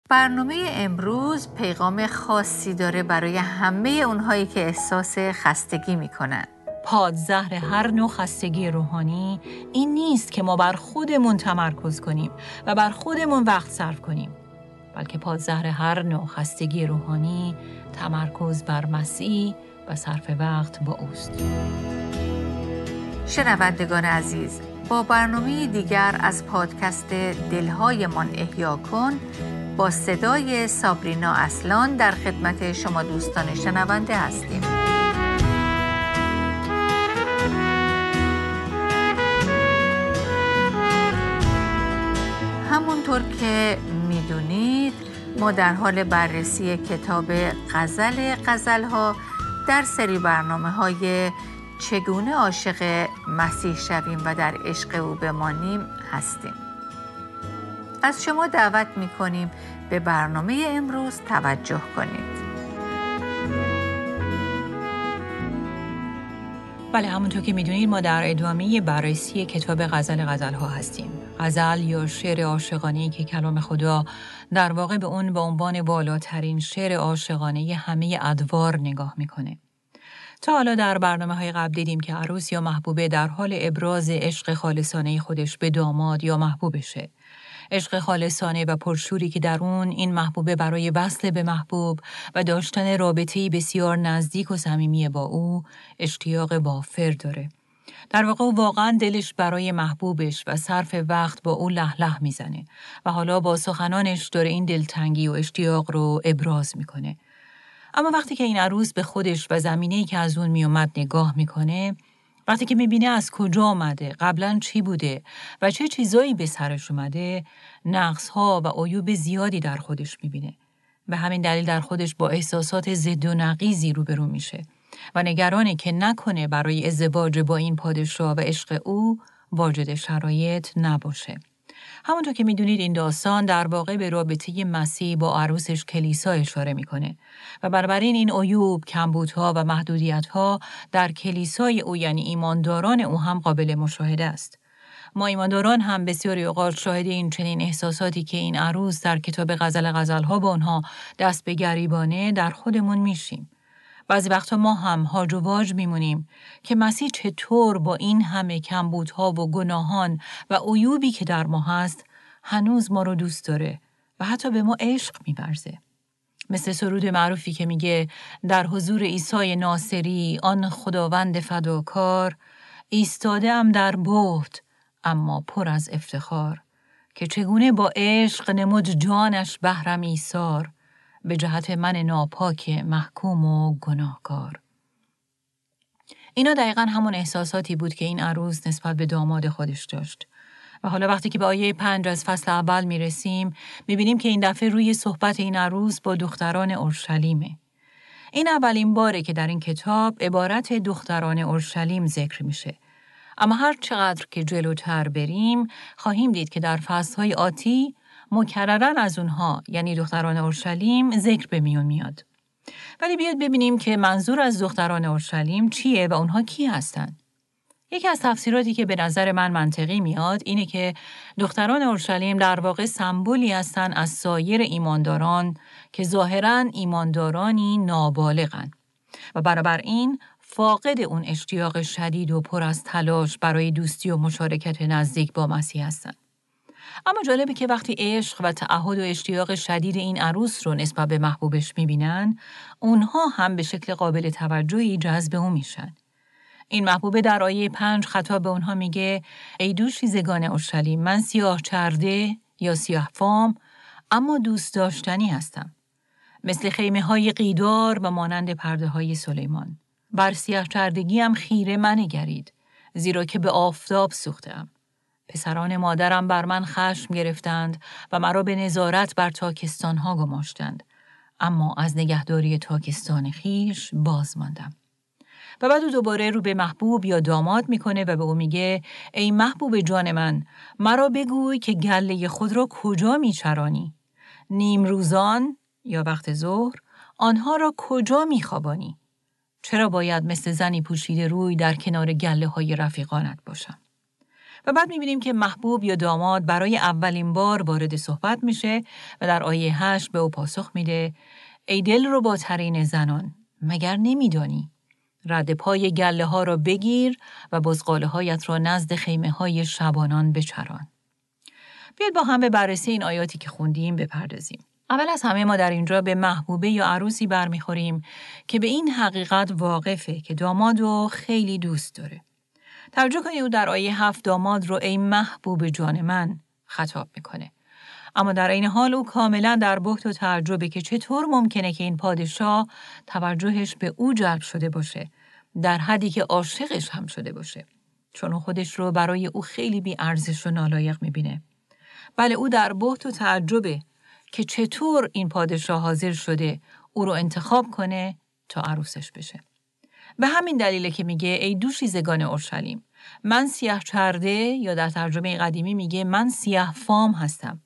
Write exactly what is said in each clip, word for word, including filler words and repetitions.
برنامه امروز پیغام خاصی داره برای همه اونهایی که احساس خستگی میکنن. پادزهر هر نوع خستگی روحانی این نیست که ما بر خودمون تمرکز کنیم و بر خودمون وقت صرف کنیم، بلکه پادزهر هر نوع خستگی روحانی تمرکز بر مسیح و صرف وقت با اوست. شنوندگان عزیز، با برنامه دیگر از پادکست دلهایمان احیا کن با صدای سابرینا اصلان در خدمت شما دوستان شنونده هستیم. همونطور که میدونید ما در حال بررسی کتاب غزل غزل‌ها در سری برنامه‌های چگونه عاشق مسیح شویم و در عشق او بمانیم هستیم. از شما دعوت می‌کنیم به برنامه امروز توجه کنید. بله، همونطور که میدونید ما در ادامه بررسی کتاب غزل غزل‌ها هستیم. غزل یا شعر عاشقانه‌ای که کلام خدا در واقع به اون به عنوان بالاترین شعر عاشقانه همه ادوار نگاه میکنه. تا حالا در برنامه‌های قبل دیدیم که عروس یا محبوبه در حال ابراز عشق خالصانه خودش به داماد یا محبوبشه. عشق خالصانه و پرشوری که در اون این محبوبه برای وصل به محبوب و داشتن رابطه‌ای بسیار نزدیک و صمیمی با او اشتیاق وافر داره. در واقع واقعا دلش برای محبوبش و صرف وقت با او له له میزنه و حالا با سخنانش داره این دلتنگی و اشتیاق رو ابراز میکنه. اما وقتی که این عروس به خودش و زمینه‌ای که از اون میومد نگاه میکنه، وقتی که میبینه از کجا آمده، قبلا چی بوده و چه چیزایی به سرش اومده، نقص‌ها و عیوب زیادی در خودش میبینه. به همین دلیل در خودش با احساسات ضد و نقیضی روبرو میشه و نگرانه که نکنه برای ازدواج با این پادشاه و عشق او واجد شرایط نباشه. همونطور که میدونید این داستان در واقع به رابطه مسیح با عروسش کلیسا اشاره میکنه و بنابراین این عیوب، کمبودها و محدودیتها در کلیسای او یعنی ایمانداران او هم قابل مشاهده است. ما ایمانداران هم بسیاری اوقات شاهد این چنین احساساتی که این عروس در کتاب غزل غزل‌ها با آنها دست به گریبانه در خودمون میشیم. بعضی وقتا ما هم هاج و واج میمونیم که مسیح چطور با این همه کمبودها و گناهان و عیوبی که در ما هست هنوز ما رو دوست داره و حتی به ما عشق می‌ورزه. مثل سرود معروفی که میگه در حضور عیسی ناصری آن خداوند فداکار، ایستاده‌ام در بهت اما پر از افتخار، که چگونه با عشق نمود جانش بهرم ایثار، به جهت من ناپاک محکوم و گناهکار. اینا دقیقاً همون احساساتی بود که این عروس نسبت به داماد خودش داشت. و حالا وقتی که به آیه پنج از فصل اول میرسیم، میبینیم که این دفعه روی صحبت این عروس با دختران اورشلیمه. این اولین باره که در این کتاب عبارت دختران اورشلیم ذکر میشه. اما هر چقدر که جلوتر بریم، خواهیم دید که در فصل‌های آتی مکرراً از اونها یعنی دختران اورشلیم ذکر به میون میاد. ولی بیاد ببینیم که منظور از دختران اورشلیم چیه و اونها کی هستن. یکی از تفسیراتی که به نظر من منطقی میاد اینه که دختران اورشلیم در واقع سمبولی هستن از سایر ایمانداران که ظاهراً ایماندارانی نابالغن و بنابراین فاقد اون اشتیاق شدید و پر از تلاش برای دوستی و مشارکت نزدیک با مسیح هستن. اما جالبه که وقتی عشق و تعهد و اشتیاق شدید این عروس رو نسبت به محبوبش میبینن، اونها هم به شکل قابل توجهی جذب اون میشن. این محبوبه در آیه پنج خطاب به اونها میگه ای دوشیزگان اورشلیم، من سیاه چرده یا سیاه فام اما دوست داشتنی هستم. مثل خیمه های قیدار و مانند پرده های سلیمان. بر سیاه چردگیم خیره منگرید، زیرا که به آفتاب سوختم. پسران مادرم بر من خشم گرفتند و مرا به نظارت بر تاکستانها گماشتند، اما از نگهداری تاکستان خیش باز ماندم. و بعد دوباره رو به محبوب یا داماد میکنه و به او میگه ای محبوب جان من، مرا بگوی که گله خود را کجا میچرانی؟ نیم روزان یا وقت ظهر آنها را کجا میخوابانی؟ چرا باید مثل زنی پوشیده روی در کنار گله های رفیقانت باشم؟ و بعد می‌بینیم که محبوب یا داماد برای اولین بار وارد صحبت میشه و در آیه هشت به او پاسخ میده: ای دل رو با ترین زنان، مگر نمیدانی؟ رد پای گله ها را بگیر و بزغاله هایت را نزد خیمه های شبانان بچران. بیاید با هم به بررسی این آیاتی که خوندیم بپردازیم. اول از همه ما در اینجا به محبوبه یا عروسی برمیخوریم که به این حقیقت واقفه که داماد رو خیلی دوست داره. توجه کنید او در آیه هفت داماد رو ای محبوب جان من خطاب میکنه. اما در این حال او کاملا در بهت و تعجبه که چطور ممکنه که این پادشاه توجهش به او جلب شده باشه، در حدی که عاشقش هم شده باشه، چون او خودش رو برای او خیلی بی ارزش و نالایق میبینه. بله، او در بهت و تعجبه که چطور این پادشاه حاضر شده او رو انتخاب کنه تا عروسش بشه. به همین دلیله که میگه ای دوشیزگان اورشلیم، من سیاه چرده، یا در ترجمه قدیمی میگه من سیاه فام هستم،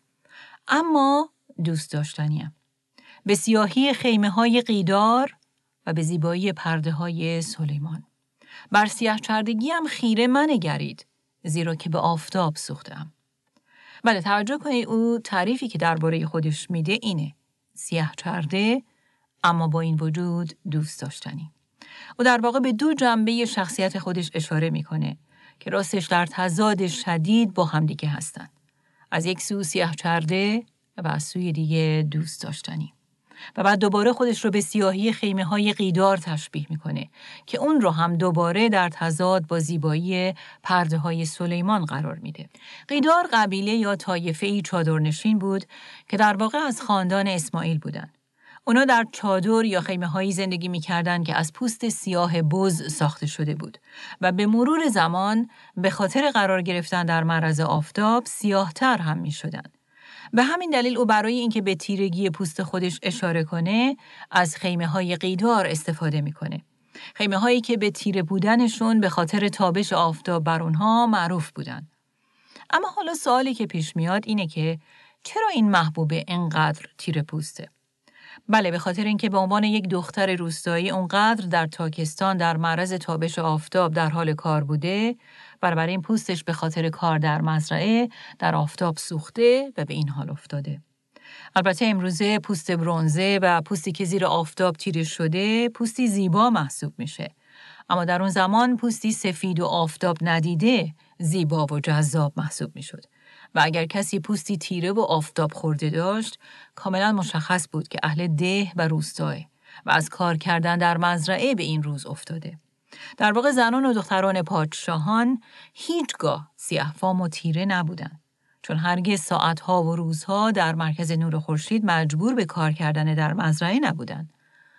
اما دوست داشتنیم. به سیاهی خیمه های قیدار و به زیبایی پرده های سلیمان. بر سیاه چردگی هم خیره منگرید، زیرا که به آفتاب سوختم. بله، توجه کنید او تعریفی که درباره خودش میده اینه: سیاه چرده اما با این وجود دوست داشتنی. او در واقع به دو جنبه شخصیت خودش اشاره میکنه که راستش در تضاد شدید با همدیگه هستن. از یک سو سیاه چرده و از سوی دیگه دوست داشتنی. و بعد دوباره خودش رو به سیاهی خیمه های قیدار تشبیه میکنه که اون رو هم دوباره در تضاد با زیبایی پرده های سلیمان قرار میده. قیدار قبیله یا طایفه‌ای چادرنشین بود که در واقع از خاندان اسماعیل بودن. اونا در چادر یا خیمه هایی زندگی میکردن که از پوست سیاه بز ساخته شده بود و به مرور زمان به خاطر قرار گرفتن در معرض آفتاب سیاه‌تر هم میشدن. به همین دلیل او برای اینکه به تیرگی پوست خودش اشاره کنه از خیمه های قیدار استفاده میکنه. خیمه هایی که به تیره بودنشون به خاطر تابش آفتاب بر اونها معروف بودن. اما حالا سوالی که پیش میاد اینه که چرا این محبوبه اینقدر تیره پوسته؟ بله، به خاطر اینکه به عنوان یک دختر روستایی اونقدر در تاکستان در معرض تابش آفتاب در حال کار بوده، برابر این پوستش به خاطر کار در مزرعه در آفتاب سوخته و به این حال افتاده. البته امروزه پوست برنزه و پوستی که زیر آفتاب تیره شده پوستی زیبا محسوب میشه. اما در اون زمان پوستی سفید و آفتاب ندیده زیبا و جذاب محسوب میشد. و اگر کسی پوستی تیره و آفتاب خورده داشت، کاملا مشخص بود که اهل ده و روستاه و از کار کردن در مزرعه به این روز افتاده. در واقع زنان و دختران پادشاهان هیچگاه سیاه‌فام و تیره نبودند، چون هرگز ساعتها و روزها در مرکز نور خورشید مجبور به کار کردن در مزرعه نبودند.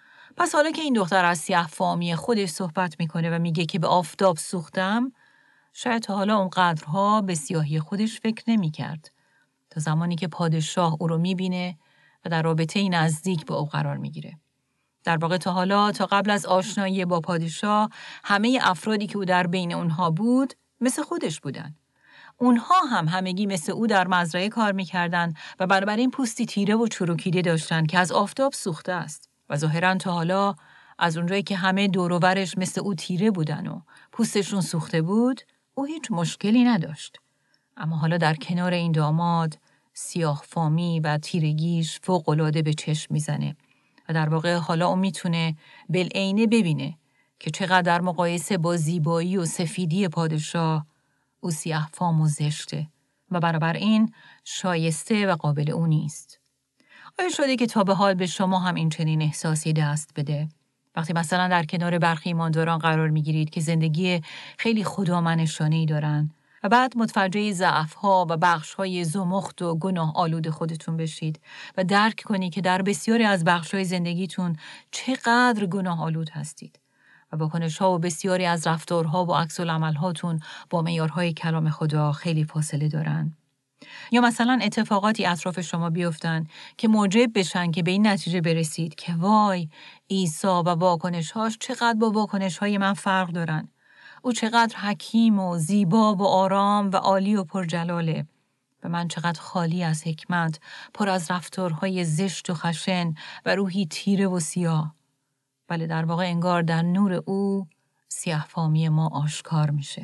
پس حالا که این دختر از سیاه‌فامی خودش صحبت میکنه و میگه که به آفتاب سوختم، شاید تا حالا اونقدرها به سیاهی خودش فکر نمی کرد. تا زمانی که پادشاه او رو می بینه و در رابطه نزدیک با او قرار می گیره. در واقع تا حالا، تا قبل از آشنایی با پادشاه، همه افرادی که او در بین اونها بود مثل خودش بودن. اونها هم همگی مثل او در مزرعه کار می کردن و بنابراین پوستی تیره و چروکیده داشتن که از آفتاب سوخته است. و ظاهراً تا حالا از اونجایی که همه دور و برش مثل او تیره بودن و پوستشون سوخته بود، او هیچ مشکلی نداشت. اما حالا در کنار این داماد سیاه فامی و تیرگیش فوق‌العاده به چشم میزنه و در واقع حالا او میتونه بالعینه ببینه که چقدر در مقایسه با زیبایی و سفیدی پادشاه او سیاه فام و زشته و برابر این شایسته و قابل او نیست. آیا شده که تا به حال به شما هم این چنین احساسی دست بده؟ وقتی مثلا در کنار برخی ایمانداران قرار میگیرید که زندگی خیلی خودآمنشانه‌ای دارن و بعد متوجه ضعف‌ها و بخش‌های زمخت و گناه آلود خودتون بشید و درک کنید که در بسیاری از بخش‌های زندگیتون چقدر گناه آلود هستید و واکنش‌ها و بسیاری از رفتارها و عکس‌العمل‌هاتون با معیارهای کلام خدا خیلی فاصله دارن. یا مثلا اتفاقاتی اطراف شما بیفتن که موجب بشن که به این نتیجه برسید که وای، عیسی و واکنش‌هاش چقدر با واکنش‌های من فرق دارن. او چقدر حکیم و زیبا و آرام و عالی و پرجلاله و من چقدر خالی از حکمت، پر از رفتارهای زشت و خشن و روحی تیره و سیاه. بله، در واقع انگار در نور او سیاه‌فامی ما آشکار میشه.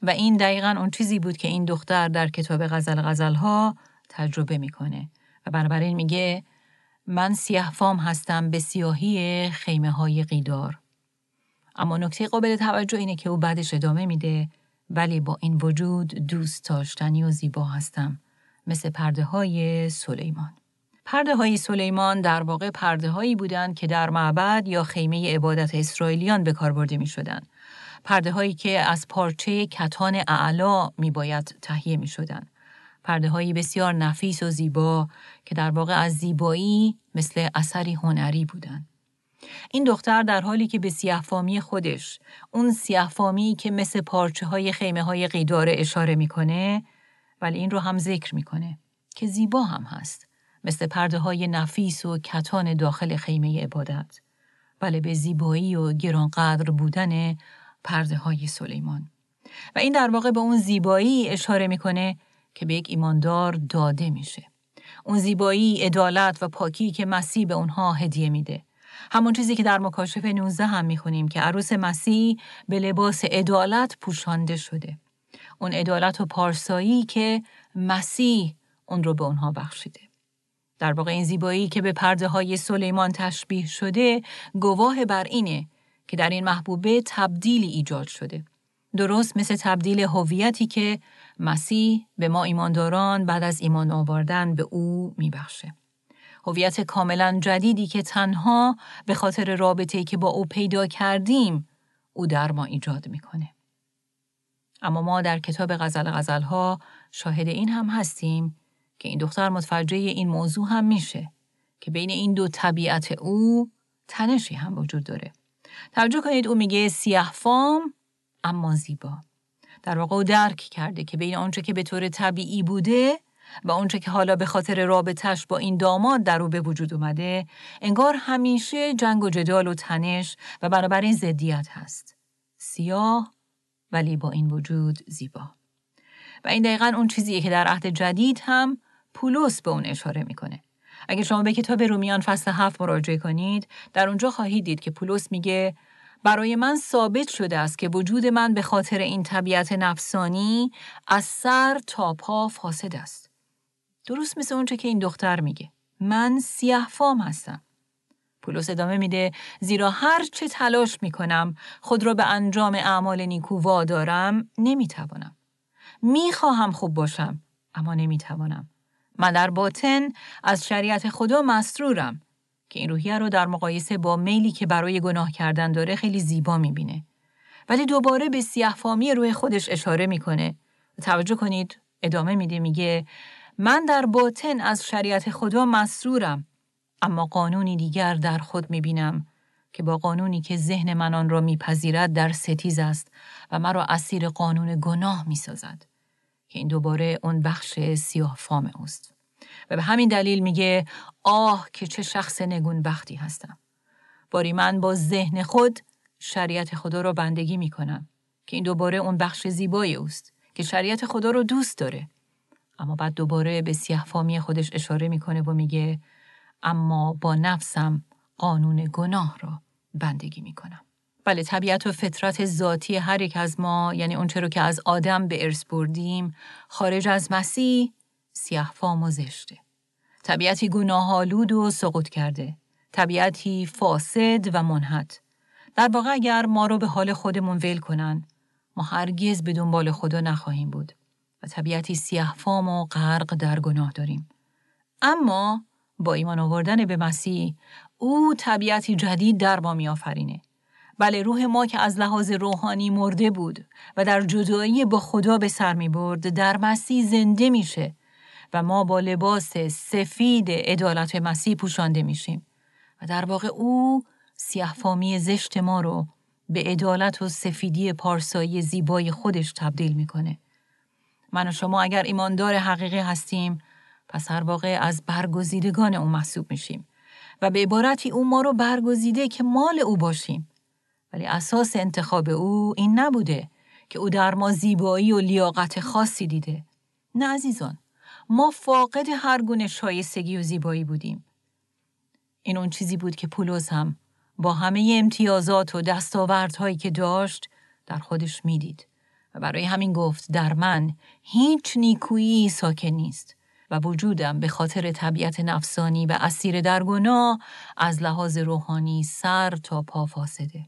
و این دقیقاً اون چیزی بود که این دختر در کتاب غزل غزل‌ها تجربه میکنه و بنابراین میگه من سیاه فام هستم به سیاهی خیمه های قیدار. اما نکته قابل توجه اینه که او بعدش ادامه میده ولی با این وجود دوست داشتنی و زیبا هستم مثل پرده های سلیمان. پرده های سلیمان در واقع پرده هایی بودند که در معبد یا خیمه عبادت اسرائیلیان به کار برده می شدن. پرده هایی که از پارچه کتان اعلا می باید تهیه می شدن. پرده هایی بسیار نفیس و زیبا که در واقع از زیبایی مثل اثری هنری بودند. این دختر در حالی که به سیاه‌فامی خودش، اون سیاه‌فامی که مثل پارچه های خیمه های قیدار اشاره میکنه، ولی این رو هم ذکر میکنه که زیبا هم هست، مثل پرده های نفیس و کتان داخل خیمه عبادت، بله به زیبایی و گرانقدر بودن پرده های سلیمان. و این در واقع به اون زیبایی اشاره میکنه که به یک ایماندار داده میشه. اون زیبایی، عدالت و پاکی که مسیح به اونها هدیه میده. همون چیزی که در مکاشفه نوزده هم میخونیم که عروس مسیح به لباس عدالت پوشانده شده. اون عدالت و پارسایی که مسیح اون رو به اونها بخشیده. در واقع این زیبایی که به پرده های سلیمان تشبیه شده گواه بر اینه که در این محبوبه تبدیلی ایجاد شده. درست مثل تبدیل هویتی که مسیح به ما ایمانداران بعد از ایمان آوردن به او میبخشه. هویت کاملا جدیدی که تنها به خاطر رابطه‌ای که با او پیدا کردیم او در ما ایجاد میکنه. اما ما در کتاب غزل غزل‌ها شاهد این هم هستیم که این دختر متوجه این موضوع هم میشه که بین این دو طبیعت او تنشی هم وجود داره. توجه کنید او میگه سیاه فام اما زیبا. در واقع او درک کرده که بین آنچه که به طور طبیعی بوده و اونچه که حالا به خاطر رابطش با این داماد در او به وجود اومده انگار همیشه جنگ و جدال و تنش و بنابراین ضدیت هست. سیاه ولی با این وجود زیبا. و این دقیقاً اون چیزیه که در عهد جدید هم پولس به اون اشاره میکنه. اگه شما به کتاب رومیان فصل هفت مراجعه کنید در اونجا خواهید دید که پولس میگه برای من ثابت شده است که وجود من به خاطر این طبیعت نفسانی از سر تا پا فاسد است. درست مثل اونچه که این دختر میگه. من سیاه فام هستم. پولس ادامه میده زیرا هر چه تلاش میکنم خود را به انجام اعمال نیکو وادارم نمیتوانم. میخواهم خوب باشم اما نمیتوانم. من در باطن از شریعت خدا مسرورم که این روحیه رو در مقایسه با میلی که برای گناه کردن داره خیلی زیبا میبینه. ولی دوباره به سیاه فامی روح خودش اشاره میکنه. توجه کنید ادامه میده میگه من در باطن از شریعت خدا مسرورم اما قانونی دیگر در خود میبینم که با قانونی که ذهن من آن را میپذیرد در ستیز است و مرا اسیر قانون گناه میسازد که این دوباره اون بخش سیاه فام اوست. و به همین دلیل میگه آه که چه شخص نگونبختی هستم. باری من با ذهن خود شریعت خدا را بندگی میکنم که این دوباره اون بخش زیبای اوست که شریعت خدا رو دوست داره. اما بعد دوباره به سیاه فامی خودش اشاره میکنه و میگه اما با نفسم قانون گناه را بندگی میکنم. بله طبیعت و فطرت ذاتی هر یک از ما یعنی اون چرا که از آدم به ارث بردیم خارج از مسیح سیاه فام و زشته. طبیعتی گناه‌آلود و سقوط کرده. طبیعتی فاسد و منحط. در واقع اگر ما رو به حال خودمون ول کنن ما هرگز به دنبال خدا نخواهیم بود و طبیعتی سیاه فام و غرق در گناه داریم. اما با ایمان آوردن به مسیح او طبیعتی جدید در ما می آفرینه. بله روح ما که از لحاظ روحانی مرده بود و در جدایی با خدا به سر می برد در مسیح زنده میشه و ما با لباس سفید عدالت مسیح پوشانده میشیم و در واقع او سیاه فامی زشت ما رو به عدالت و سفیدی پارسایی زیبای خودش تبدیل میکنه. من و شما اگر ایماندار حقیقی هستیم پس هر واقع از برگزیدگان او محسوب میشیم و به عبارتی او ما رو برگزیده که مال او باشیم. ولی اساس انتخاب او این نبوده که او در ما زیبایی و لیاقت خاصی دیده. نه عزیزان، ما فاقد هر گونه شایستگی و زیبایی بودیم. این اون چیزی بود که پولس هم با همه امتیازات و دستاوردهایی که داشت در خودش میدید و برای همین گفت در من هیچ نیکویی ساکن نیست و وجودم به خاطر طبیعت نفسانی و اسیر در گناه از لحاظ روحانی سر تا پا فاسده.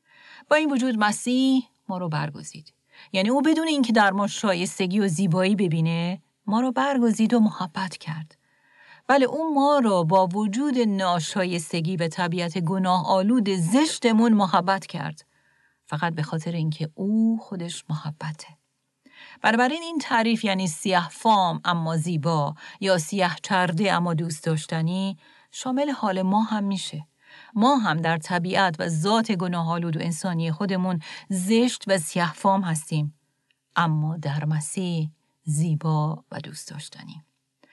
با این وجود مسیح ما رو برگزید. یعنی او بدون اینکه در ما شایستگی و زیبایی ببینه ما رو برگزید و محبت کرد. ولی او ما رو با وجود ناشایستگی و طبیعت گناه آلود زشتمون محبت کرد. فقط به خاطر اینکه او خودش محبته. بنابراین این تعریف یعنی سیاه فام اما زیبا یا سیاه چرده اما دوست داشتنی شامل حال ما هم میشه. ما هم در طبیعت و ذات گناه‌آلود و انسانی خودمون زشت و سیاه فام هستیم، اما در مسیح زیبا و دوست داشتنی.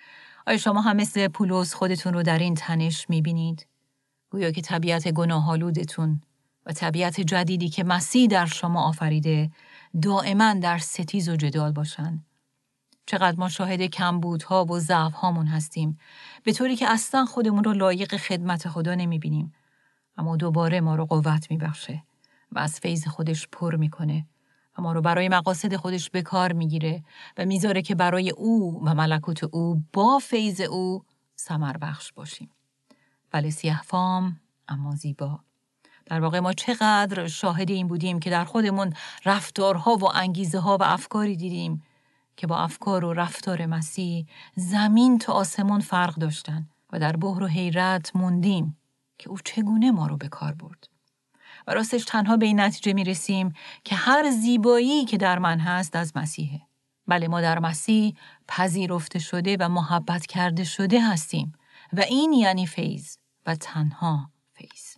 آیا شما هم مثل پولس خودتون رو در این تنش میبینید؟ گویا که طبیعت گناه‌آلودتون و طبیعت جدیدی که مسیح در شما آفریده دائما در ستیز و جدال باشن. چقدر ما شاهد کمبودها و ضعف‌هامون هستیم، به طوری که اصلا خودمون رو لایق خدمت خدا نمیبینیم. اما دوباره ما رو قوت میبخشه و از فیض خودش پر میکنه و ما رو برای مقاصد خودش به کار میگیره و میذاره که برای او و ملکوت او با فیض او ثمر بخش باشیم. ولی سیاه فام اما زیبا. در واقع ما چقدر شاهد این بودیم که در خودمون رفتارها و انگیزه ها و افکاری دیدیم که با افکار و رفتار مسیح زمین تا آسمون فرق داشتن و در بحر و حیرت موندیم که او چگونه ما رو به کار برد. و راستش تنها به این نتیجه می رسیم که هر زیبایی که در من هست از مسیحه. بله، ما در مسیح پذیرفته شده و محبت کرده شده هستیم و این یعنی فیض و تنها فیض.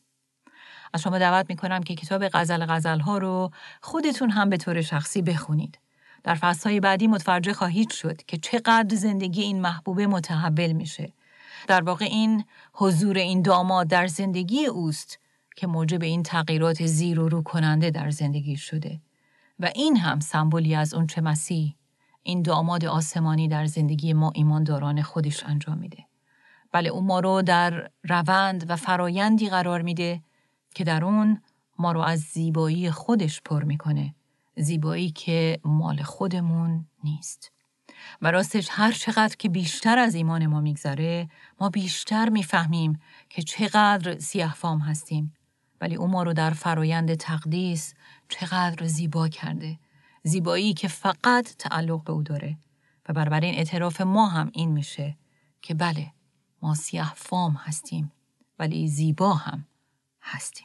از شما دعوت می کنم که کتاب غزل غزل ها رو خودتون هم به طور شخصی بخونید. در فصلهای بعدی متوجه خواهید شد که چقدر زندگی این محبوبه متحول میشه. در واقع این حضور این داماد در زندگی اوست که موجب این تغییرات زیر و رو کننده در زندگی شده و این هم سمبولی از اون چه مسیح این داماد آسمانی در زندگی ما ایمانداران خودش انجام میده. بله، اون ما رو در روند و فرایندی قرار میده که در اون ما رو از زیبایی خودش پر میکنه، زیبایی که مال خودمون نیست. و راستش هر چقدر که بیشتر از ایمان ما میگذره ما بیشتر میفهمیم که چقدر سیاه فام هستیم، ولی او ما رو در فرایند تقدیس چقدر زیبا کرده، زیبایی که فقط تعلق به او داره. و بنابراین اعتراف ما هم این میشه که بله، ما سیاه فام هستیم ولی زیبا هم هستیم.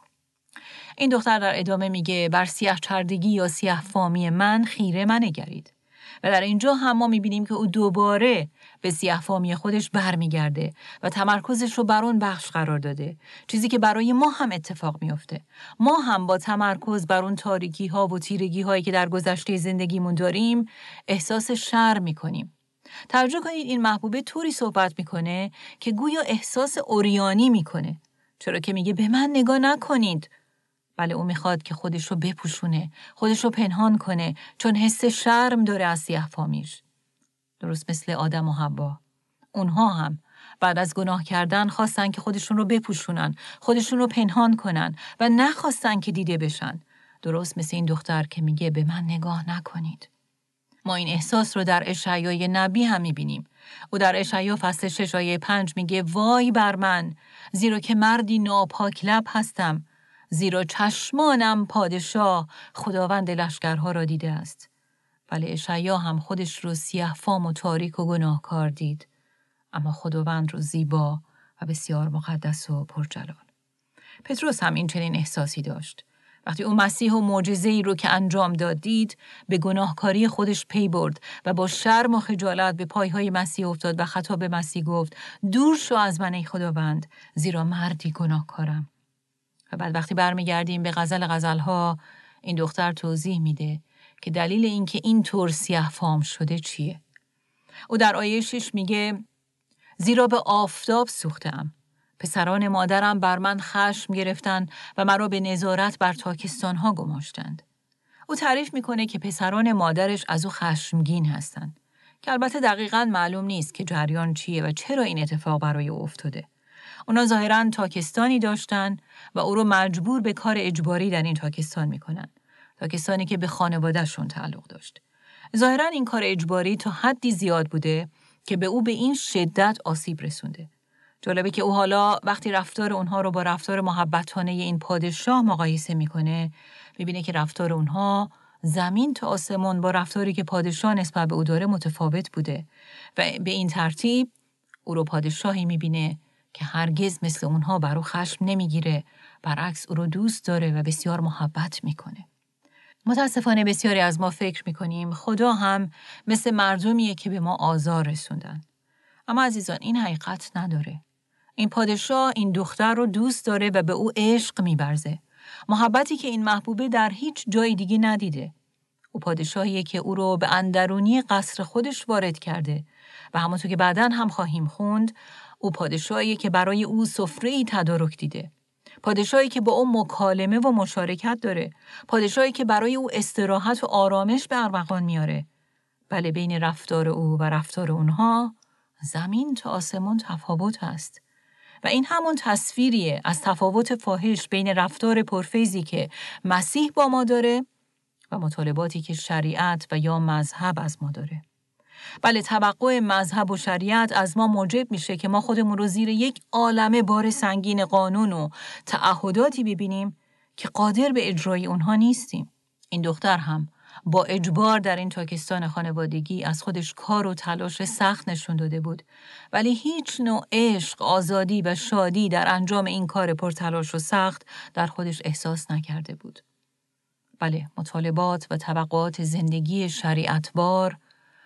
این دختر در ادامه میگه بر سیاه چردگی یا سیاه فامی من خیره منگرید. و در اینجا هم ما میبینیم که او دوباره به سیاه فامی خودش برمیگرده و تمرکزش رو بر اون بخش قرار داده، چیزی که برای ما هم اتفاق میفته. ما هم با تمرکز بر اون تاریکی ها و تیرگی هایی که در گذشته زندگیمون داریم احساس شرم میکنیم. توجه کنید این محبوبه طوری صحبت میکنه که گویا احساس عریانی میکنه، چرا که میگه به من نگاه نکنید. بله، او میخواد که خودش رو بپوشونه، خودش رو پنهان کنه، چون حس شرم داره از سیاه فامیش. درست مثل آدم و حوا. اونها هم بعد از گناه کردن خواستن که خودشون رو بپوشونن، خودشون رو پنهان کنن و نخواستن که دیده بشن. درست مثل این دختر که میگه به من نگاه نکنید. ما این احساس رو در اشعیای نبی هم میبینیم. او در اشعیا فصل شش آیه پنج میگه وای بر من، زیرا که مردی ناپاک لب هستم، زیرا چشمانم پادشاه خداوند لشکرها را دیده است. ولی اشعیا هم خودش رو سیاه فام و تاریک و گناهکار دید، اما خداوند رو زیبا و بسیار مقدس و پرجلال. پتروس هم این چنین احساسی داشت. وقتی اون مسیح و معجزه‌ای رو که انجام داد دید، به گناهکاری خودش پی برد و با شرم و خجالت به پایهای مسیح افتاد و خطاب به مسیح گفت دور شو از من ای خداوند، زیرا مردی گناهکارم. و بعد وقتی برمیگردیم به غزل غزل‌ها، این دختر توضیح میده که دلیل این که این طور سیاه فام شده چیه. او در آیه شش میگه زیرا به آفتاب سوختم، پسران مادرم بر من خشم گرفتند و مرا به نظارت بر تاکستانها گماشتند. او تعریف میکنه که پسران مادرش از او خشمگین هستند، که البته دقیقاً معلوم نیست که جریان چیه و چرا این اتفاق برای او افتاده. اونا ظاهراً تاکستانی داشتن و او رو مجبور به کار اجباری در این تاکستان میکنن. تا کسانی که به خانوادهشون تعلق داشت. ظاهراً این کار اجباری تا حدی زیاد بوده که به او به این شدت آسیب رسونده. جالبه که او حالا وقتی رفتار اونها رو با رفتار محبتانه این پادشاه مقایسه میکنه، میبینه که رفتار اونها زمین تا آسمون با رفتاری که پادشاه نسبت به او داره متفاوت بوده و به این ترتیب او رو پادشاهی میبینه که هرگز مثل اونها بر او خشم نمیگیره، برعکس او رو دوست داره و بسیار محبت میکنه. متاسفانه بسیاری از ما فکر میکنیم خدا هم مثل مردمیه که به ما آزار رسوندن. اما عزیزان این حقیقت نداره. این پادشاه این دختر رو دوست داره و به او عشق می‌ورزه. محبتی که این محبوبه در هیچ جای دیگه ندیده. او پادشاهیه که او رو به اندرونی قصر خودش وارد کرده و همونطور که بعداً هم خواهیم خوند، او پادشاهیه که برای او سفره‌ای تدارک دیده. پادشاهی که با او مکالمه و مشارکت داره. پادشاهی که برای او استراحت و آرامش به ارمغان میاره. بله، بین رفتار او و رفتار اونها زمین تا آسمون تفاوت هست. و این همون تصویریه از تفاوت فاحش بین رفتار پرفیضی که مسیح با ما داره و مطالباتی که شریعت و یا مذهب از ما داره. بله، توقع مذهب و شریعت از ما موجب میشه که ما خودمون رو زیر یک عالمه بار سنگین قانون و تعهداتی ببینیم که قادر به اجرای اونها نیستیم. این دختر هم با اجبار در این تاکستان خانوادگی از خودش کار و تلاش سخت نشون داده بود، ولی هیچ نوع عشق، آزادی و شادی در انجام این کار پرتلاش و سخت در خودش احساس نکرده بود. بله، مطالبات و توقعات زندگی شریعتبار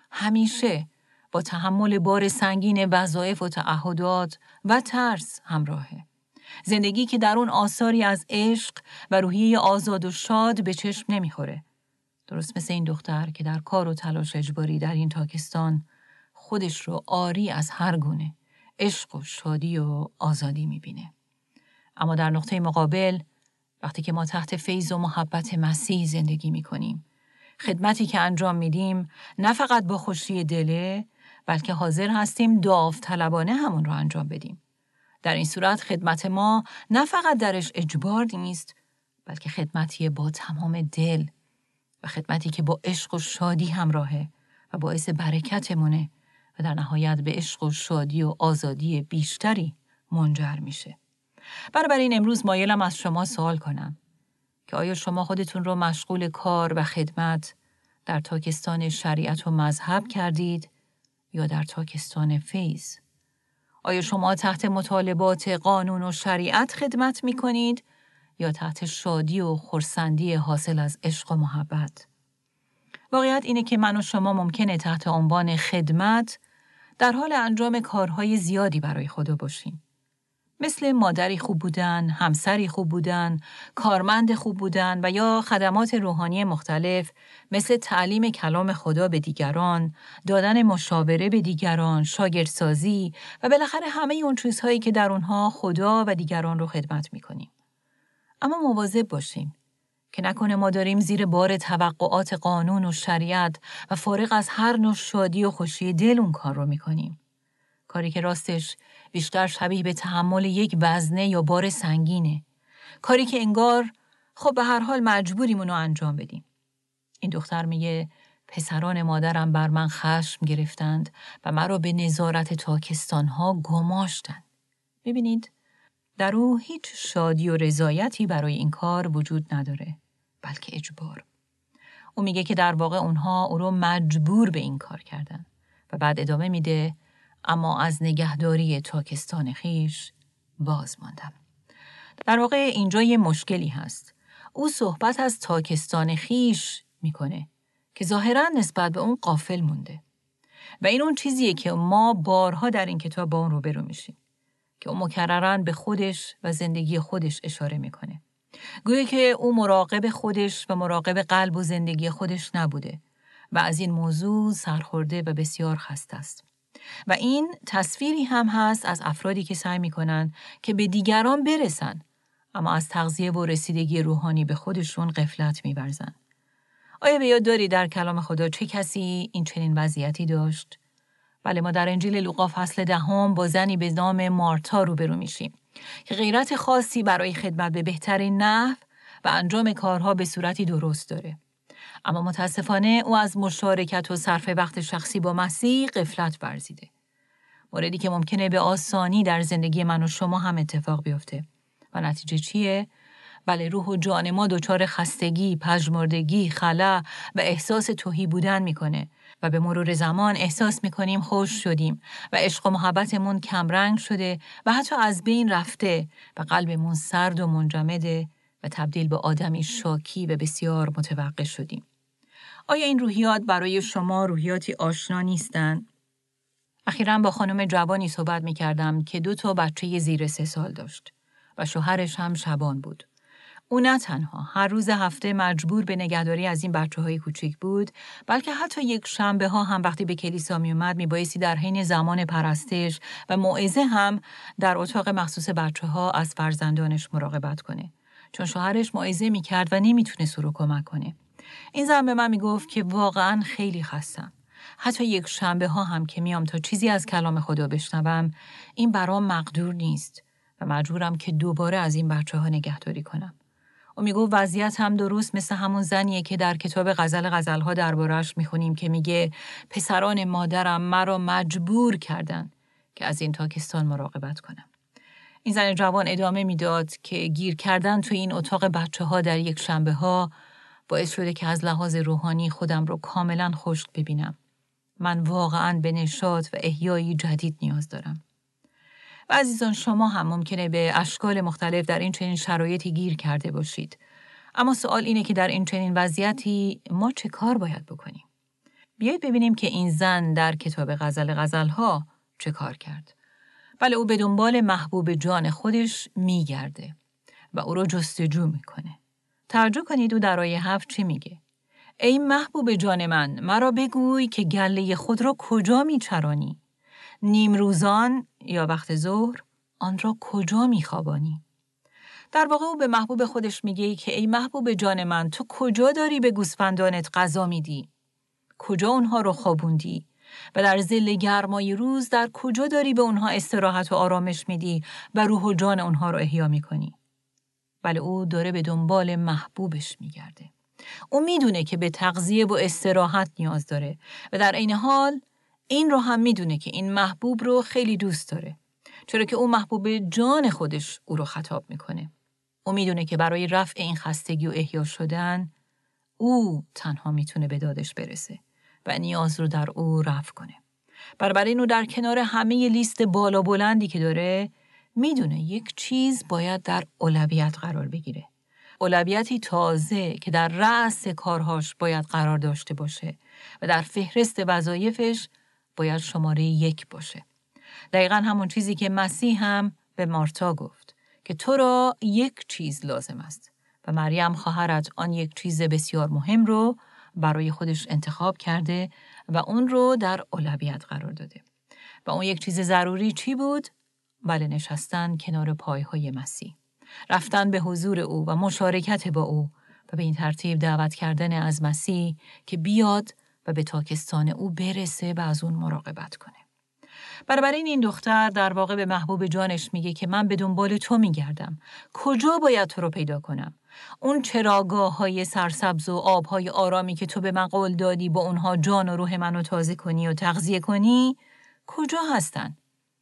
همیشه با تحمل بار سنگین وظایف و تعهدات و ترس همراهه. زندگی که در اون آثاری از عشق و روحیه آزاد و شاد به چشم نمیخوره. درست مثل این دختر که در کار و تلاش اجباری در این تاکستان خودش رو عاری از هر گونه عشق و شادی و آزادی میبینه. اما در نقطه مقابل، وقتی که ما تحت فیض و محبت مسیح زندگی میکنیم، خدمتی که انجام میدیم نه فقط با خوشی دله، بلکه حاضر هستیم داوطلبانه همون رو انجام بدیم. در این صورت خدمت ما نه فقط درش اجبار نیست، بلکه خدمتی با تمام دل و خدمتی که با عشق و شادی همراهه و باعث برکتمونه و در نهایت به عشق و شادی و آزادی بیشتری منجر میشه. بنابراین امروز مایلم از شما سوال کنم که آیا شما خودتون رو مشغول کار و خدمت در تاکستان شریعت و مذهب کردید یا در تاکستان فیض؟ آیا شما تحت مطالبات قانون و شریعت خدمت می کنید یا تحت شادی و خرسندی حاصل از عشق و محبت؟ واقعیت اینه که من و شما ممکنه تحت عنوان خدمت در حال انجام کارهای زیادی برای خدا باشیم. مثل مادری خوب بودن، همسری خوب بودن، کارمند خوب بودن و یا خدمات روحانی مختلف مثل تعلیم کلام خدا به دیگران، دادن مشاوره به دیگران، شاگردسازی و بالاخره همه اون چیزهایی که در اونها خدا و دیگران رو خدمت میکنیم. اما مواظب باشیم که نکنه ما داریم زیر بار توقعات قانون و شریعت و فارغ از هر نوع شادی و خوشی دل اون کار رو میکنیم. کاری که راستش بیشتر شبیه به تحمل یک وزنه یا بار سنگینه. کاری که انگار خب به هر حال مجبوریم اونو انجام بدیم. این دختر میگه پسران مادرم بر من خشم گرفتند و مرا به نظارت تاکستانها گماشتند. ببینید، در او هیچ شادی و رضایتی برای این کار وجود نداره، بلکه اجبار. او میگه که در واقع اونها او رو مجبور به این کار کردن و بعد ادامه میده اما از نگهداری تاکستان خیش باز ماندم. در واقع اینجا یه مشکلی هست. او صحبت از تاکستان خیش میکنه که ظاهراً نسبت به اون غافل مونده. و این اون چیزیه که ما بارها در این کتاب با اون روبرو میشیم که او مکرراً به خودش و زندگی خودش اشاره میکنه. گویا که او مراقب خودش و مراقب قلب و زندگی خودش نبوده و از این موضوع سرخورده و بسیار خسته است. و این تصویری هم هست از افرادی که سعی میکنن که به دیگران برسن اما از تغذیه و رسیدگی روحانی به خودشون غفلت می‌ورزن. آیا به یاد داری در کلام خدا چه کسی این چنین وضعیتی داشت؟ بله، ما در انجیل لوقا فصل دهم با زنی به نام مارتا روبرو میشیم که غیرت خاصی برای خدمت به بهترین نحو و انجام کارها به صورتی درست داره. اما متاسفانه او از مشارکت و صرف وقت شخصی با مسیح غفلت ورزیده. موردی که ممکنه به آسانی در زندگی من و شما هم اتفاق بیفته. و نتیجه چیه؟ بله، روح و جان ما دچار خستگی، پژمردگی، خلا و احساس تهی بودن میکنه و به مرور زمان احساس میکنیم خوش شدیم و عشق و محبتمون کمرنگ شده و حتی از بین رفته و قلبمون سرد و منجمده و تبدیل به آدمی شاکی و بسیار متوقع شدیم. آیا این روحیات برای شما روحیاتی آشنا نیستن؟ اخیراً با خانم جوانی صحبت میکردم که دو تا بچه زیر سه سال داشت و شوهرش هم شبان بود. او نه تنها هر روز هفته مجبور به نگهداری از این بچه‌های کوچیک بود، بلکه حتی یک شنبه ها هم وقتی به کلیسا می اومد می بایستی در حین زمان پرستش و موعظه هم در اتاق مخصوص بچه‌ها از فرزندانش مراقبت کنه، چون شوهرش موعظه می‌کرد و نمی‌تونست او رو کمک کنه. این زن به من میگفت که واقعاً خیلی خستم. حتی یک شنبه ها هم که میام تا چیزی از کلام خدا بشنوم، این برام مقدور نیست و مجبورم که دوباره از این بچه‌ها نگهداری کنم. و میگه وضعیت هم درست مثل همون زنیه که در کتاب غزل غزل‌ها درباره‌اش میخونیم که میگه پسران مادرم مرا مجبور کردن که از این تاکستان مراقبت کنم. این زن جوان ادامه میداد که گیر کردن تو این اتاق بچه‌ها در یک شنبه ها باعث شده که از لحاظ روحانی خودم رو کاملا خشک ببینم. من واقعاً به نشاط و احیایی جدید نیاز دارم. و عزیزان، شما هم ممکنه به اشکال مختلف در این چنین شرایطی گیر کرده باشید. اما سوال اینه که در این چنین وضعیتی ما چه کار باید بکنیم؟ بیایید ببینیم که این زن در کتاب غزل غزل‌ها چه کار کرد. بله، او به دنبال محبوب جان خودش میگرده و او رو جستجو میکنه. توجه کنید او در آیه هفت چی میگه؟ ای محبوب جان من، مرا بگوی که گله خود را کجا میچرانی؟ نیم روزان یا وقت ظهر آن را کجا میخوابانی؟ در واقع او به محبوب خودش میگه که ای محبوب جان من، تو کجا داری به گوسفندانت غذا میدی؟ کجا اونها رو خوابوندی؟ و در ظل گرمای روز در کجا داری به اونها استراحت و آرامش میدی و روح و جان اونها رو احیا میکنی؟ بله، او داره به دنبال محبوبش میگرده. او میدونه که به تغذیه و استراحت نیاز داره و در عین حال این رو هم میدونه که این محبوب رو خیلی دوست داره، چرا که او محبوب جان خودش او رو خطاب میکنه. او میدونه که برای رفع این خستگی و احیا شدن او تنها میتونه به دادش برسه و نیاز رو در او رفع کنه. بنابراین او در کنار همه لیست بالا بلندی که داره میدونه یک چیز باید در اولویت قرار بگیره. اولویتی تازه که در رأس کارهاش باید قرار داشته باشه و در فهرست وظایفش باید شماره یک باشه. دقیقاً همون چیزی که مسیح هم به مارتا گفت که تو را یک چیز لازم است و مریم خواهرت آن یک چیز بسیار مهم رو برای خودش انتخاب کرده و اون رو در اولویت قرار داده. و اون یک چیز ضروری چی بود؟ بله، نشستن کنار پایهای مسیح، رفتن به حضور او و مشارکت با او و به این ترتیب دعوت کردن از مسیح که بیاد و به تاکستان او برسه و از اون مراقبت کنه. بنابراین این دختر در واقع به محبوب جانش میگه که من به دنبال تو میگردم. کجا باید تو رو پیدا کنم؟ اون چراگاه‌های سرسبز و آب‌های آرامی که تو به من قول دادی با اونها جان و روح منو تازه کنی و تغذیه کنی، کجا هستن؟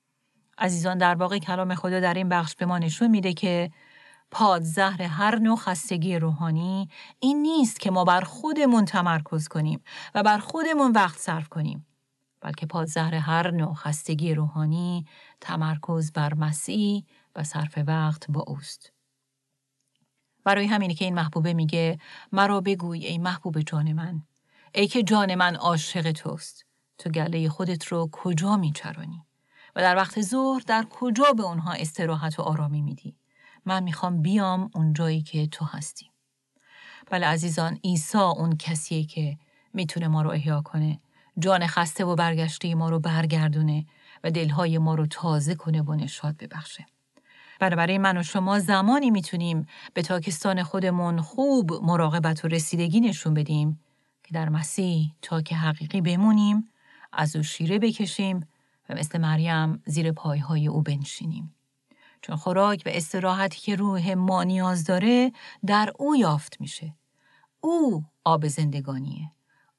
عزیزان، در واقع کلام خدا در این بخش به ما نشون میده که پادزهر هر نوع خستگی روحانی این نیست که ما بر خودمون تمرکز کنیم و بر خودمون وقت صرف کنیم، بلکه پادزهر هر نوع خستگی روحانی تمرکز بر مسیح و صرف وقت با اوست. برای همینه که این محبوبه میگه مرا بگوی ای محبوب جان من، ای که جان من عاشق توست، تو گله خودت رو کجا میچرانی و در وقت ظهر در کجا به اونها استراحت و آرامی میدی؟ من میخوام بیام اون جایی که تو هستی. بله عزیزان، عیسی اون کسیه که میتونه ما رو احیا کنه، جان خسته و برگشته ما رو برگردونه و دلهای ما رو تازه کنه و نشاط ببخشه. بنابراین من و شما زمانی میتونیم به تاکستان خودمون خوب مراقبت و رسیدگی نشون بدیم که در مسیح تا که حقیقی بمونیم، از او شیره بکشیم و مثل مریم زیر پایهای او بنشینیم. چون خوراک و استراحتی که روح ما نیاز داره در او یافت میشه. او آب زندگانیه.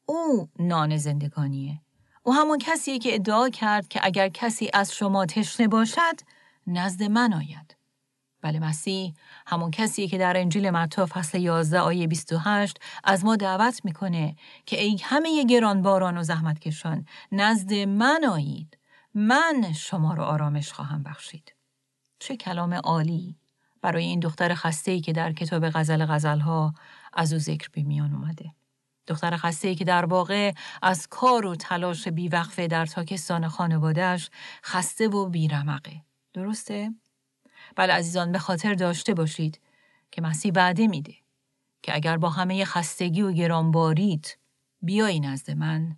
او نان زندگانیه. او همون کسیه که ادعا کرد که اگر کسی از شما تشنه باشد نزد من آید. بله، مسیح همون کسیه که در انجیل متی فصل یازده آیه بیست و هشت از ما دعوت میکنه که ای همه گرانباران و زحمتکشان نزد من آیید، من شما رو آرامش خواهم بخشید. چه کلام عالی برای این دختر خسته‌ای که در کتاب غزل غزل‌ها از او ذکر به میان اومده. دختر خسته‌ای که در واقع از کار و تلاش بیوقفه در تاکستان خانواده‌اش خسته و بیرمقه. درسته؟ بله عزیزان، به خاطر داشته باشید که مسیح وعده میده که اگر با همه خستگی و گرانباریت بیایی نزد من،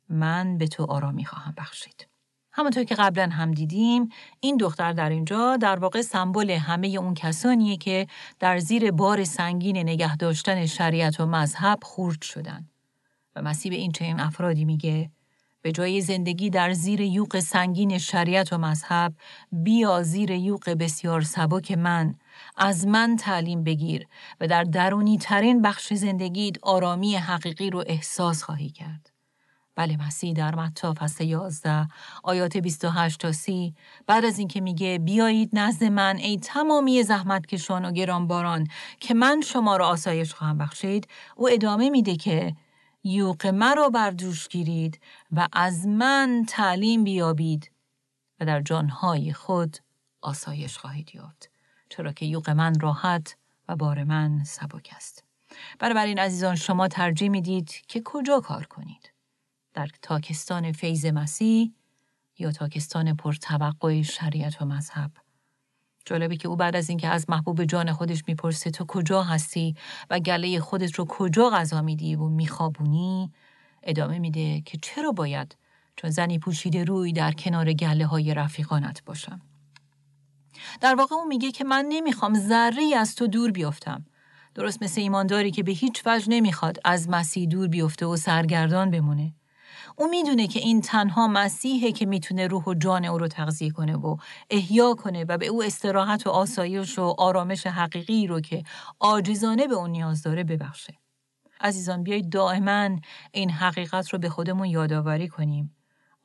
من به تو آرامی خواهم بخشید. همونطور که قبلا هم دیدیم، این دختر در اینجا در واقع سمبل همه اون کسانیه که در زیر بار سنگین نگه داشتن شریعت و مذهب خورد شدن. و مسیح به این چنین افرادی میگه به جای زندگی در زیر یوغ سنگین شریعت و مذهب، بیا زیر یوغ بسیار سبک من، از من تعلیم بگیر و در درونی ترین بخش زندگیت آرامی حقیقی رو احساس خواهی کرد. بله، مسیح در متی فصل یازده آیات بیست و هشت تا سی بعد از اینکه میگه بیایید نزد من ای تمامی زحمتکشان و گرانباران که من شما را آسایش خواهم بخشید، او ادامه میده که یوغ مرا بر دوش گیرید و از من تعلیم بیابید و در جانهای خود آسایش خواهید یافت، چرا که یوغ من راحت و بار من سبک است. بنابراین عزیزان، شما ترجیح میدید که کجا کار کنید؟ در تاکستان فیض مسیح یا تاکستان پرتوقع شریعت و مذهب؟ جالبه که او بعد از اینکه از محبوب جان خودش میپرسه تو کجا هستی و گله خودت رو کجا غذا میدی و میخوابونی، ادامه میده که چرا باید چون زنی پوشیده روی در کنار گله های رفیقانت باشم. در واقع اون میگه که من نمیخوام ذره‌ای از تو دور بیافتم. درست مثل ایمانداری که به هیچ وجه نمیخواد از مسیح دور بیفته و سرگردان بمونه. او میدونه که این تنها مسیحه که میتونه روح و جان او رو تغذیه کنه و احیا کنه و به او استراحت و آسایش و آرامش حقیقی رو که عاجزانه به اون نیاز داره ببخشه. عزیزان، بیایید دائما این حقیقت رو به خودمون یادآوری کنیم.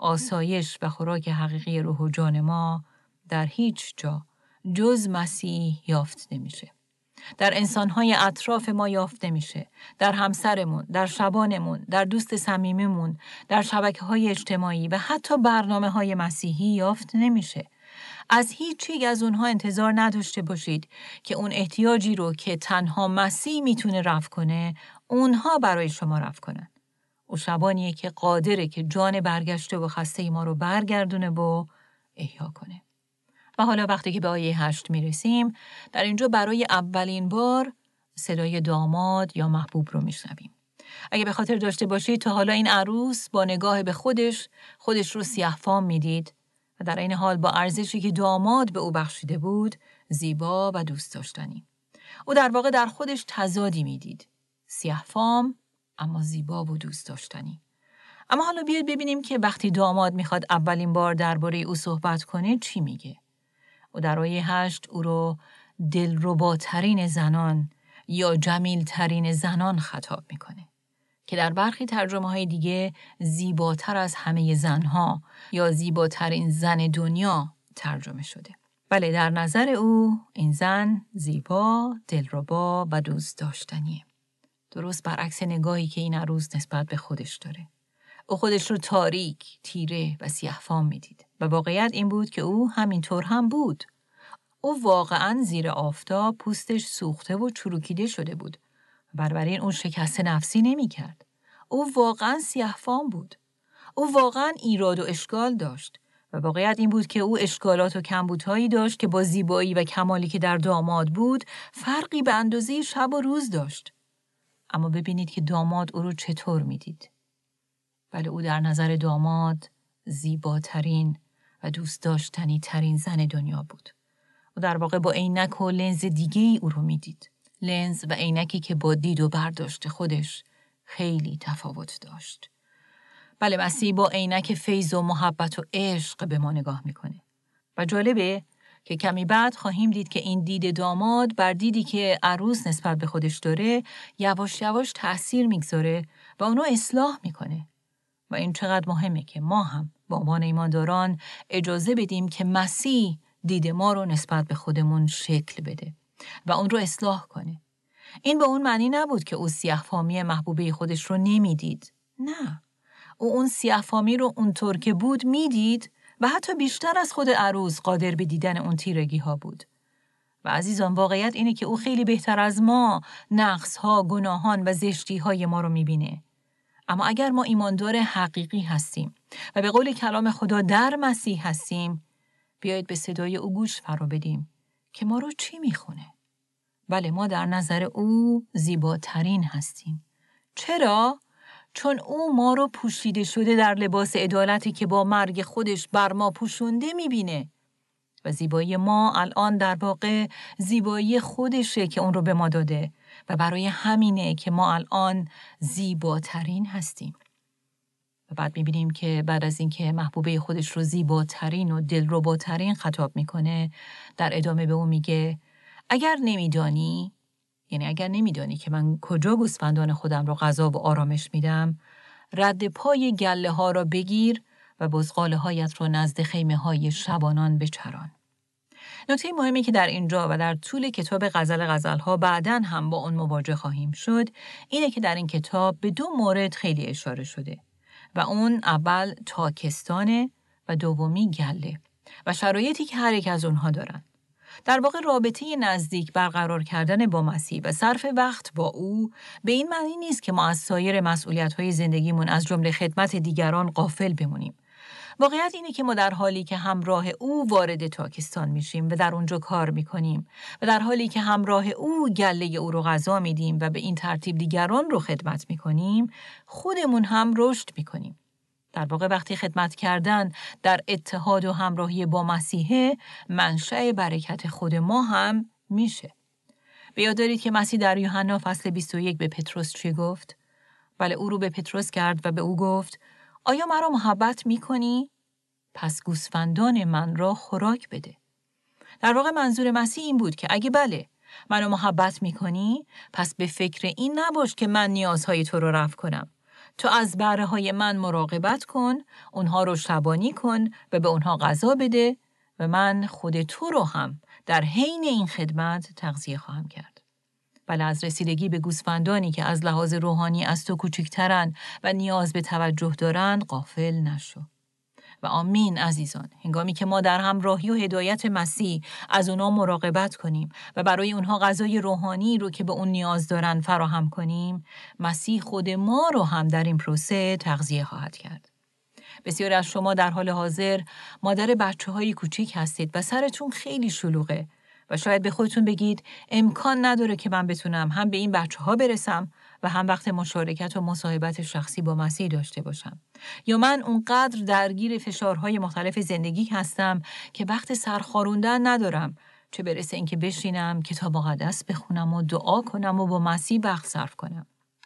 آسایش و خوراک حقیقی روح و جان ما در هیچ جا جز مسیح یافت نمیشه. در انسانهای اطراف ما یافت نمیشه. در همسرمون، در شبانمون، در دوست صمیمیمون، در شبکه‌های اجتماعی و حتی برنامه‌های مسیحی یافت نمیشه. از هیچ یک از اونها انتظار نداشته باشید که اون احتیاجی رو که تنها مسیح میتونه رفع کنه، اونها برای شما رفع کنن. او شبانیه که قادره که جان برگشته و خسته ما رو برگردونه و احیا کنه. و حالا وقتی که به آیه هشت میرسیم، در اینجا برای اولین بار صدای داماد یا محبوب رو میشنویم. اگه به خاطر داشته باشید تا حالا این عروس با نگاه به خودش خودش رو سیاه‌فام میدید و در این حال با ارزشی که داماد به او بخشیده بود زیبا و دوست داشتنی. او در واقع در خودش تضادی میدید، سیاه‌فام اما زیبا و دوست داشتنی. اما حالا بیاید ببینیم که وقتی داماد میخواد اولین بار درباره او صحبت کنه چی میگه. و در آیه هشت او رو دلرباترین زنان یا جمیلترین زنان خطاب میکنه که در برخی ترجمه های دیگه زیباتر از همه زنها یا زیباترین زن دنیا ترجمه شده. بله، در نظر او این زن زیبا، دلربا و دوست داشتنیه. درست برعکس نگاهی که این عروس نسبت به خودش داره. او خودش رو تاریک، تیره و سیاه‌فام میدید و واقعیت این بود که او همینطور هم بود. او واقعاً زیر آفتاب پوستش سوخته و چروکیده شده بود. بنابراین اون شکست نفسی نمی کرد. او واقعاً سیاه‌فام بود. او واقعاً ایراد و اشکال داشت و واقعیت این بود که او اشکالات و کمبودهایی داشت که با زیبایی و کمالی که در داماد بود فرقی به اندازه شب و روز داشت. اما ببینید که داماد او رو چطور میدید. بله، او در نظر داماد زیباترین و دوست داشتنی ترین زن دنیا بود. و در واقع با عینک و لنز دیگه ای او رو میدید. لنز و عینکی که با دید و برداشت خودش خیلی تفاوت داشت. بله، مسیح با عینک فیض و محبت و عشق به ما نگاه میکنه. و جالبه که کمی بعد خواهیم دید که این دید داماد بر دیدی که عروس نسبت به خودش داره یواش یواش تأثیر میگذاره و اونو اصلاح میکنه. و این چقدر مهمه که ما هم به عنوان ایمانداران اجازه بدیم که مسیح دید ما رو نسبت به خودمون شکل بده و اون رو اصلاح کنه. این به اون معنی نبود که او سیاه‌فامی محبوبه خودش رو نمیدید. نه. او اون سیاه‌فامی رو اونطور که بود میدید و حتی بیشتر از خود عروس قادر به دیدن اون تیرگی ها بود. و عزیزان، واقعیت اینه که او خیلی بهتر از ما نقص ها، گناهان و زشتی های ما رو میبینه. اما اگر ما ایماندار حقیقی هستیم و به قول کلام خدا در مسیح هستیم، بیایید به صدای او گوش فرا بدیم که ما رو چی میخونه. بله، ما در نظر او زیباترین هستیم. چرا؟ چون او ما رو پوشیده شده در لباس عدالتی که با مرگ خودش بر ما پوشونده میبینه. و زیبایی ما الان در واقع زیبایی خودشه که اون رو به ما داده و برای همینه که ما الان زیباترین هستیم. و بعد میبینیم که بعد از اینکه محبوبه خودش رو زیباترین و دلرباترین خطاب میکنه، در ادامه به اون میگه اگر نمیدانی، یعنی اگر نمیدانی که من کجا گوسفندان خودم رو غذا و آرامش میدم، رد پای گله ها را بگیر و بزغاله هایت رو نزد خیمه های شبانان بچران. نکته مهمی که در اینجا و در طول کتاب غزل غزل ها بعداً هم با اون مواجه خواهیم شد، اینه که در این کتاب به دو مورد خیلی اشاره شده و اون اول تاکستانه و دومی گله و شرایطی که هر یک از اونها دارن. در واقع رابطه نزدیک برقرار کردن با مسیح و صرف وقت با او به این معنی نیست که ما از سایر مسئولیت‌های زندگیمون از جمله خدمت دیگران غافل بمونیم. واقعیت اینه که ما در حالی که همراه او وارد تاکستان میشیم و در اونجا کار میکنیم و در حالی که همراه او گله او رو غذا میدیم و به این ترتیب دیگران رو خدمت میکنیم، خودمون هم رشد میکنیم. در واقع وقتی خدمت کردن در اتحاد و همراهی با مسیح منشأ برکت خود ما هم میشه. به یاد دارید که مسیح در یوحنا فصل بیست و یک به پتروس چی گفت؟ بله، او رو به پتروس کرد و به او گفت آیا مرا محبت میکنی؟ پس گوسفندان من را خوراک بده. در واقع منظور مسیح این بود که اگه بله منو محبت میکنی، پس به فکر این نباش که من نیازهای تو رو رفع کنم. تو از بره های من مراقبت کن، اونها رو شبانی کن و به اونها غذا بده و من خود تو رو هم در حین این خدمت تغذیه خواهم کرد. بله، از رسیدگی به گوسفندانی که از لحاظ روحانی از تو کوچکترن و نیاز به توجه دارن غافل نشو. و آمین عزیزان، هنگامی که ما در همراهی و هدایت مسیح از اونا مراقبت کنیم و برای اونها غذای روحانی رو که به اون نیاز دارن فراهم کنیم، مسیح خود ما رو هم در این پروسه تغذیه خواهد کرد. بسیاری از شما در حال حاضر مادر بچه های کوچیک هستید و سرتون خیلی شلوغه و شاید به خودتون بگید امکان نداره که من بتونم هم به این بچه ها برسم و هم وقت مشارکت و مصاحبت شخصی با مسیح داشته باشم. یا من اونقدر درگیر فشارهای مختلف زندگی هستم که وقت سرخاروندن ندارم، چه برسه اینکه بشینم کتاب مقدس بخونم و دعا کنم و با مسیح وقت صرف کنم.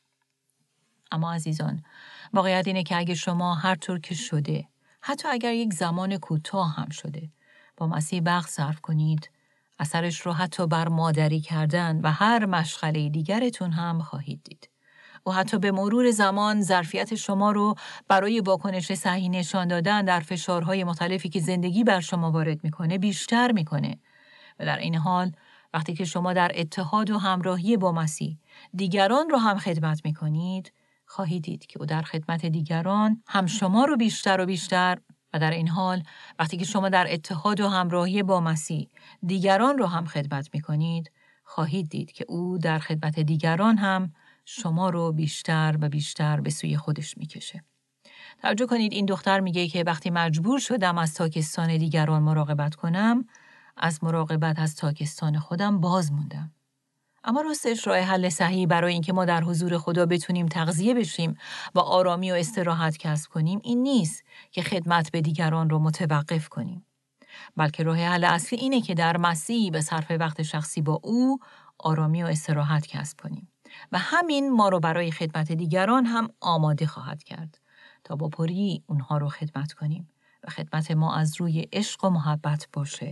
اما عزیزان، واقعیت اینه که اگه شما هر طور که شده، حتی اگر یک زمان کوتاه هم شده، با مسیح وقت صرف کنید، اثرش رو حتی بر مادری کردن و هر مشغله دیگرتون هم خواهید دید. و حتی به مرور زمان ظرفیت شما رو برای واکنش صحیح نشان دادن در فشارهای مختلفی که زندگی بر شما وارد میکنه بیشتر میکنه. و در این حال وقتی که شما در اتحاد و همراهی با مسیح دیگران رو هم خدمت میکنید، خواهید دید که او در خدمت دیگران هم شما رو بیشتر و بیشتر و در این حال وقتی که شما در اتحاد و همراهی با مسیح دیگران رو هم خدمت میکنید، خواهید دید که او در خدمت دیگران هم شما رو بیشتر و بیشتر به سوی خودش میکشه. توجه کنید، این دختر میگه که وقتی مجبور شدم از تاکستان دیگران مراقبت کنم، از مراقبت از تاکستان خودم باز موندم. اما راستش راه حل صحیح برای اینکه ما در حضور خدا بتونیم تغذیه بشیم و آرامی و استراحت کسب کنیم این نیست که خدمت به دیگران رو متوقف کنیم، بلکه راه حل اصلی اینه که در مسیح به صرف وقت شخصی با او آرامی و استراحت کسب کنیم و همین ما رو برای خدمت دیگران هم آماده خواهد کرد تا با پری اونها رو خدمت کنیم و خدمت ما از روی عشق و محبت باشه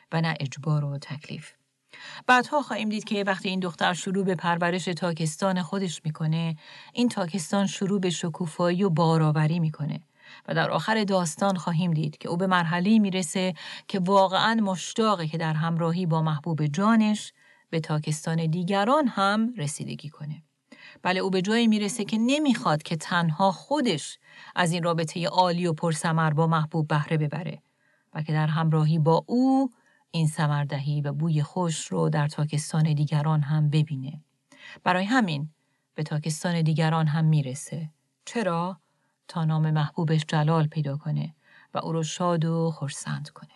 و نه اجبار و تکلیف. بعدها خواهیم دید که وقتی این دختر شروع به پرورش تاکستان خودش میکنه، این تاکستان شروع به شکوفایی و بارآوری میکنه و در آخر داستان خواهیم دید که او به مرحله‌ای میرسه که واقعاً مشتاقه که در همراهی با محبوب جانش به تاکستان دیگران هم رسیدگی کنه. بله، او به جایی میرسه که نمیخواد که تنها خودش از این رابطه عالی و پرثمر با محبوب بهره ببره، بلکه در همراهی با او این ثمردهی و بوی خوش رو در تاکستان دیگران هم ببینه. برای همین به تاکستان دیگران هم میرسه. چرا؟ تا نام محبوبش جلال پیدا کنه و او رو شاد و خرسند کنه.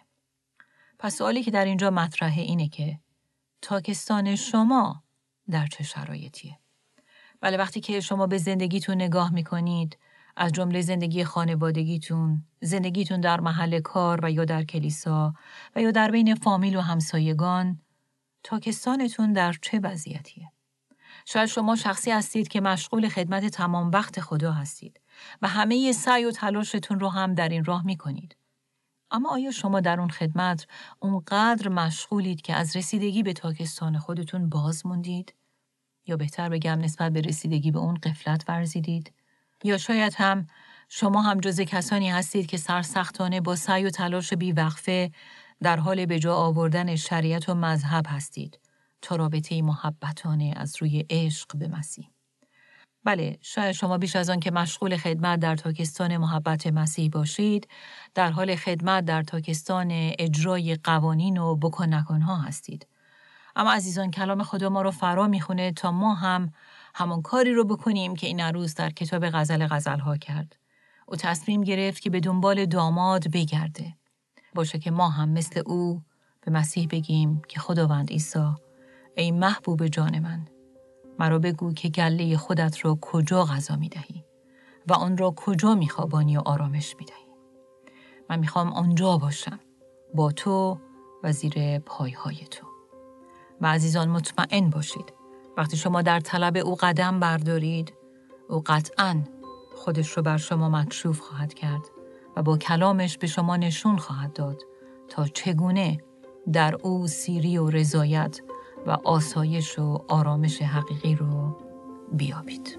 پس سوالی که در اینجا مطرحه اینه که تاکستان شما در چه شرایطیه؟ بله، وقتی که شما به زندگیتون نگاه میکنید، از جمله زندگی خانوادگیتون، زندگیتون در محل کار و یا در کلیسا و یا در بین فامیل و همسایگان، تاکستانتون در چه وضعیتیه؟ شاید شما شخصی هستید که مشغول خدمت تمام وقت خدا هستید و همه سعی و تلاشتون رو هم در این راه میکنید. اما آیا شما در اون خدمت اونقدر مشغولید که از رسیدگی به تاکستان خودتون باز موندید؟ یا بهتر بگم نسبت به رسیدگی به اون غفلت ورزیدید؟ یا شاید هم شما هم جز کسانی هستید که سرسختانه با سعی و تلاش بیوقفه در حال به جا آوردن شریعت و مذهب هستید تا رابطه محبتانه از روی عشق به مسیح. بله، شاید شما بیش از آن که مشغول خدمت در تاکستان محبت مسیح باشید، در حال خدمت در تاکستان اجرای قوانین و بکن نکنها هستید. اما عزیزان، کلام خدا ما رو فرا میخونه تا ما هم همون کاری رو بکنیم که این عروس در کتاب غزل غزلها کرد. او تصمیم گرفت که به دنبال داماد بگرده. باشه که ما هم مثل او به مسیح بگیم که خداوند عیسی، ای محبوب جان من، مرا بگو که گله خودت رو کجا غذا میدهی و آن را کجا میخوابانی و آرامش میدهی. من میخوام آنجا باشم با تو و زیر پایهای تو. و عزیزان، مطمئن باشید وقتی شما در طلب او قدم بردارید، او قطعاً خودش رو بر شما مکشوف خواهد کرد و با کلامش به شما نشون خواهد داد تا چگونه در او سیری و رضایت و آسایش و آرامش حقیقی رو بیابید.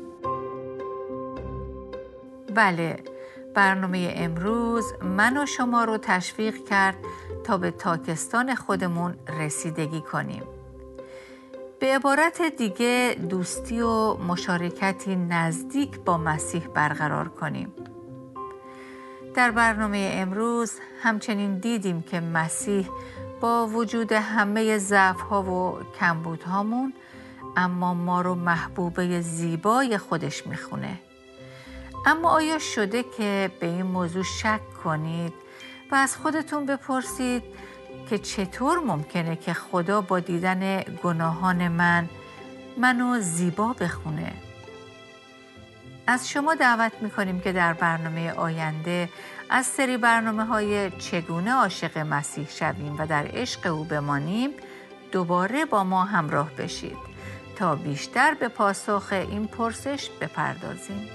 بله، برنامه امروز من و شما رو تشویق کرد تا به تاکستان خودمون رسیدگی کنیم. به عبارت دیگه دوستی و مشارکتی نزدیک با مسیح برقرار کنیم. در برنامه امروز همچنین دیدیم که مسیح با وجود همه ضعف‌ها و کمبودهامون اما ما رو محبوبه زیبای خودش میخونه. اما آیا شده که به این موضوع شک کنید و از خودتون بپرسید که چطور ممکنه که خدا با دیدن گناهان من منو زیبا بخونه؟ از شما دعوت میکنیم که در برنامه آینده از سری برنامه‌های چگونه عاشق مسیح شویم و در عشق او بمانیم دوباره با ما همراه بشید تا بیشتر به پاسخ این پرسش بپردازیم.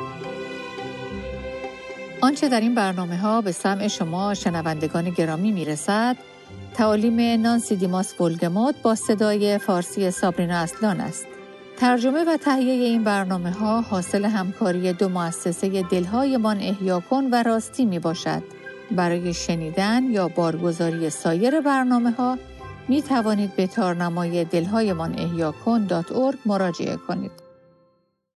آنچه در این برنامه‌ها به سمع شما شنوندگان گرامی میرسد تعالیم نانسی دیماس ولگموت با صدای فارسی سابرینا اصلان است. ترجمه و تهیه این برنامه‌ها حاصل همکاری دو مؤسسه دلهایمان احیا کن و راستی می باشد. برای شنیدن یا بارگزاری سایر برنامه‌ها می توانید به تارنمای دلهایمان احیا کن دات اورگ مراجعه کنید.